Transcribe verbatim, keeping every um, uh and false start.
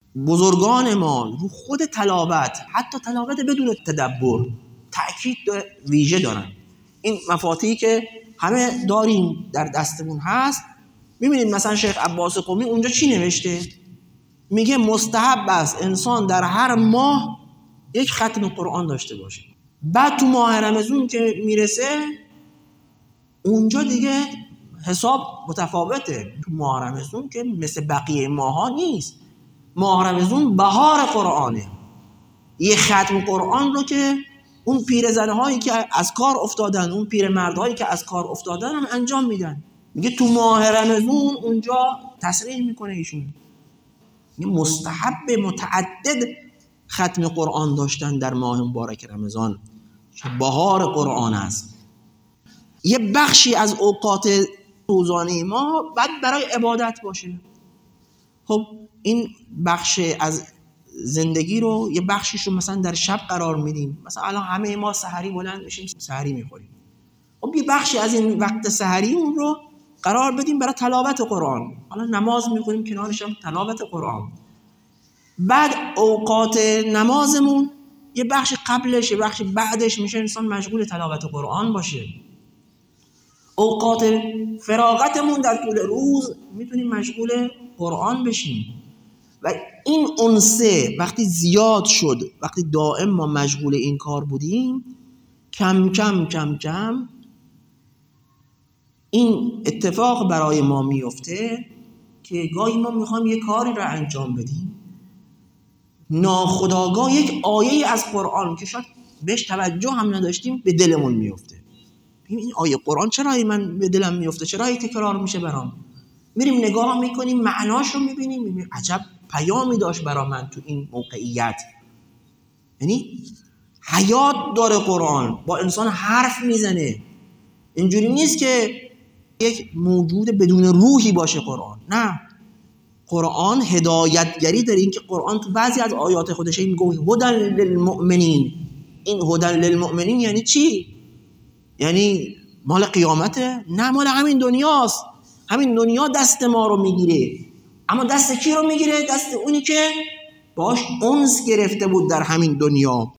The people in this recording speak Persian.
بزرگان ما رو خود تلاوت، حتی تلاوت بدون تدبر، تأکید ویژه دارن. این مفاتیحی که همه داریم در دستمون هست. میبینید مثلا شیخ عباس قمی اونجا چی نوشته؟ میگه مستحب است انسان در هر ماه یک ختم قرآن داشته باشه. بعد تو ماه رمضان که میرسه اونجا دیگه حساب متفاوته. تو ماه رمضان که مثل بقیه ماها نیست. ماه رمضان بهار قرآنه. یه ختم قرآن رو که اون پیرزنه هایی که از کار افتادن، اون پیرمردهایی که از کار افتادن هم انجام میدن. میگه تو ماه رمضان اونجا تصریح میکنه ایشون، میگه مستحب متعدد ختم قرآن داشتن در ماه مبارک رمضان که بهار قرآن است. یه بخشی از اوقات روزانه ما بعد برای عبادت باشه. خب این بخش از زندگی رو یه بخشیش رو مثلا در شب قرار میدیم. مثلا الان همه ما سحری بلند میشیم سحری میخوریم. خب یه بخشی از این وقت سحری اون رو قرار بدیم برای تلاوت قرآن. حالا نماز میخونیم کنارش هم تلاوت قرآن. بعد اوقات نمازمون یه بخش قبلش یه بخش بعدش میشه انسان مشغول تلاوت قرآن باشه. اوقات فراغتمون در طول روز میتونیم مشغول قرآن بشیم. و این انسه وقتی زیاد شد، وقتی دائم ما مشغول این کار بودیم، کم کم کم کم این اتفاق برای ما میفته که گاهی ما میخوایم یه کاری را انجام بدیم، ناخودآگاه یک آیه از قرآن که شاید بهش توجه هم نداشتیم به دلمون میفته. این آیه قرآن چرا من به دلم میفته؟ چرا این تکرار میشه برام؟ میریم نگاه میکنیم، معناش رو میبینیم، میبینیم عجب پیامی داشت برا من تو این موقعیت. یعنی حیات داره قرآن، با انسان حرف میزنه. اینجوری نیست که یک موجود بدون روحی باشه قرآن. نه، قرآن هدایتگری داره. این که قرآن تو بعضی از آیات خودش میگه هدی للمؤمنین. این هدی للمؤمنین یعنی چی؟ یعنی مال قیامته؟ نه، مال همین دنیاست. همین دنیا دست ما رو میگیره. اما دست کی رو میگیره؟ دست اونی که باش انس گرفته بود در همین دنیا.